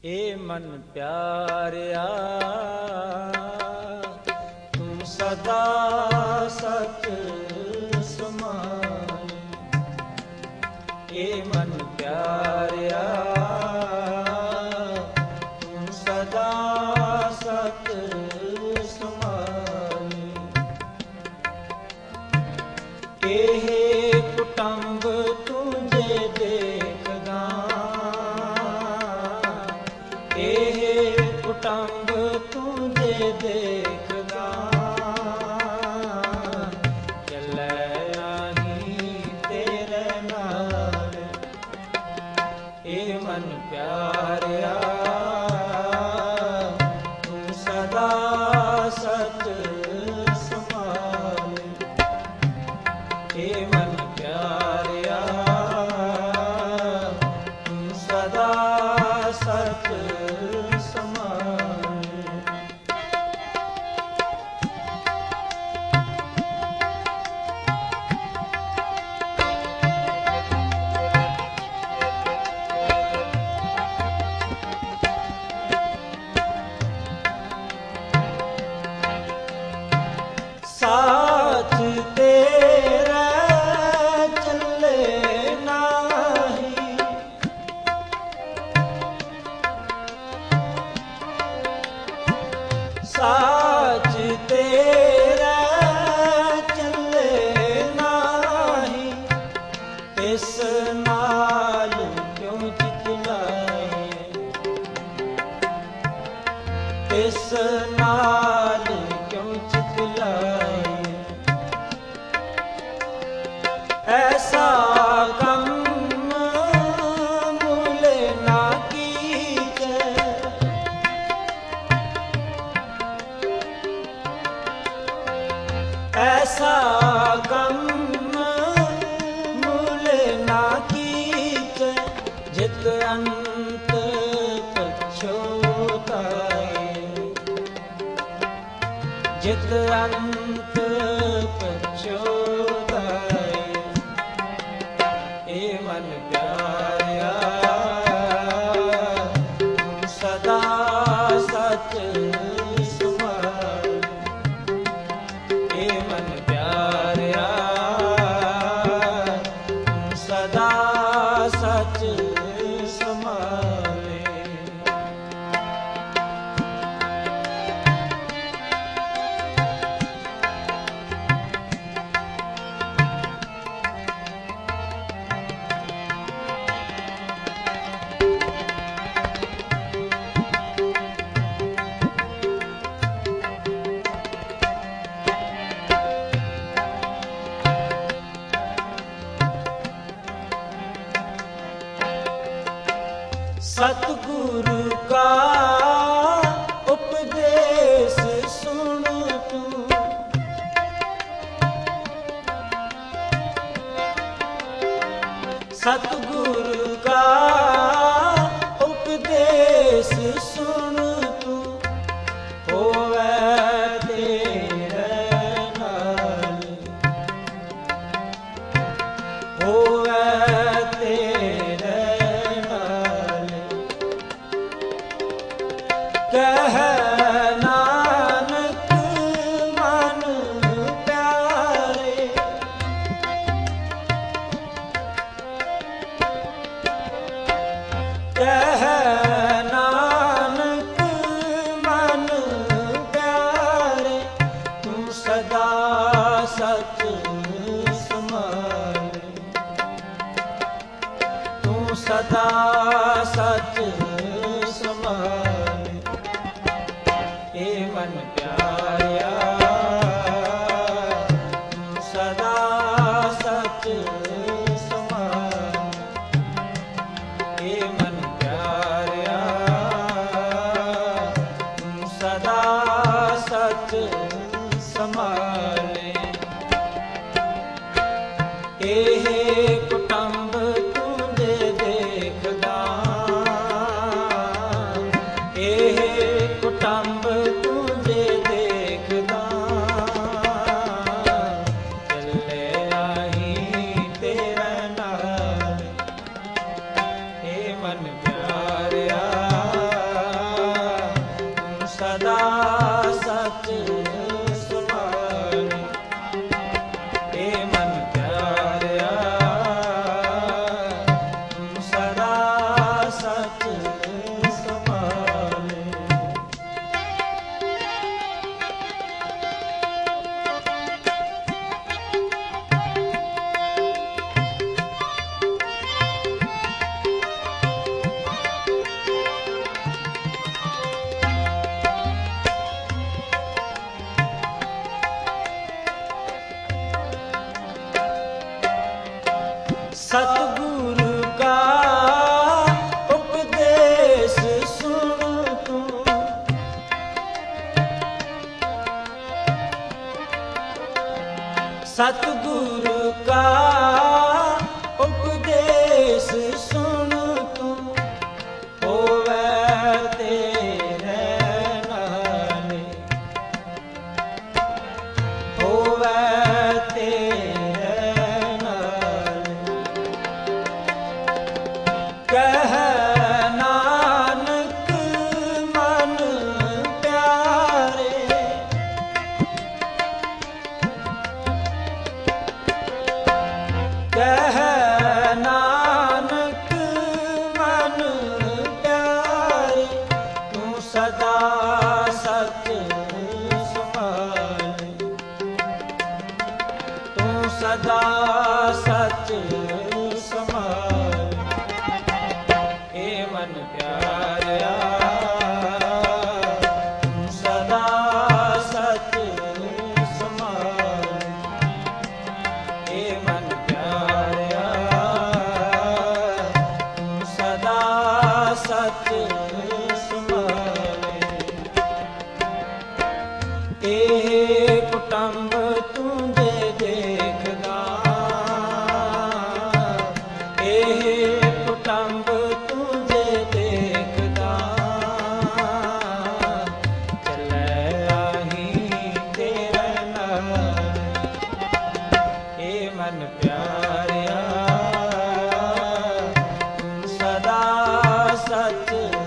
ਏ ਮਨ ਪਿਆਰਿਆ ਤੂੰ ਸਦਾ ਸਚ ਸਮਾਏ। ਏ ਮਨ ਪਿਆਰਿਆ ਤੂੰ ਸਦਾ ਸਚ ਸਮਾਏ। ਇਹ ਕੁਟੰਬ ਤੁਝੇ ਦੇਖਦਾ, ਇਹ ਕੁਟੰਬ ਤੁਝੇ ਦੇਖਦਾ, ਚੱਲੇ ਆਹੀਂ ਤੇਰੇ ਨਾਲ। ਇਹ ਮਨ ਪਿਆਰਿਆ ਤੂੰ ਸਦਾ ਸਚ ਸਮਾਏ। ਇਹ ਮਨ ਪਿਆਰਿਆ ਤੂੰ ਸਦਾ ਸਚ ਸਮਾਏ। ਸਾਥ ਤੇਰਾ ਚੱਲੇ ਨਾਹੀਂ, ਸਾਥ ਤੇਰਾ ਚੱਲੇ ਨਾਹੀਂ, ਇਸ ਨਾਲ ਕਿਉਂ ਚਿਤਲਾਏ, ਇਸ ਨਾਲ ਕਿਉਂ ਚਿਤਲਾਏ। ਐਸਾ ਕੰਮ ਮੁਲੇ ਨਾ ਕੀਜੈ, ਐਸਾ ਕੰਮ ਮੁਲੇ ਨਾ ਕੀਜੈ, ਜਿਤ ਅੰਤ ਪਛੋਤਾਏ, ਜਿਤ ਅੰਤ ਪਛੋਤਾਏ। ਇਹ ਮਨ ਪਿਆਰਿਆ ਤੂੰ ਸਦਾ ਸਚ ਸਮਾਏ। ਇਹ ਮਨ ਪਿਆਰਿਆ ਤੂੰ ਸਦਾ ਸਚ ਸਮਾਏ। ਸਤਿਗੁਰੂ ਕਾ ਉਪਦੇਸ਼ ਸੁਣ ਤੂੰ, ਸਤਿਗੁਰੂ ਕਾ ਉਪਦੇਸ਼ ਸੁਣ ਤੂੰ, ਹੋਵੇ ਤੇਰੇ ਨਾਲ, ਹੋਵੇ ਤੇਰੇ ਨਾਲ। ਕਹਿ ਨਾਨਕ ਮਨ ਪਿਆਰੇ, ਕਹਿ ਨਾਨਕ ਮਨ ਪਿਆਰੇ, ਤੂੰ ਸਦਾ ਸਚ ਸਮਾਏ, ਤੂੰ ਸਦਾ ਸਚ ਸਮਾਏ। ਇਹ ਮਨ ਪਿਆਰਿਆ ਤੂੰ ਸਦਾ ਸਚ ਸਮਾਏ। ਇਹ ਮਨ ਪਿਆਰਿਆ ਤੂੰ ਸਦਾ ਸਚ ਸਮਾਏ। ਇਹ ਕੁਟੰਬ ਤੁਝੇ ਦੇਖਦਾ, ਇਹ ਕੁਟੰਬ ਤੁਝੇ ਦੇਖਦਾ, ਚੱਲੇ ਆਹੀਂ ਤੇਰੇ ਨਾਲ। ਇਹ ਮਨ ਪਿਆਰਿਆ ਪਿਆਰਿਆ ਸਦਾ ਸਚ ਸਮਾਏ। ਏ ਮਨ ਪਿਆਰਿਆ ਸਦਾ ਸਚ ਸਮਾਏ। ਇਹ ਕੁਟੰਬ ਤੂੰ ਜੇ ਦੇਖਦਾ, ਇਹ ਕੁਟੰਬ ਤੂੰ ਜੇ ਦੇਖਦਾ, ਚੱਲੇ ਆਹੀ ਤੇਰੇ ਨਾਲ। ਏ ਮਨ ਪਿਆਰਿਆ ਸਦਾ ਸਚ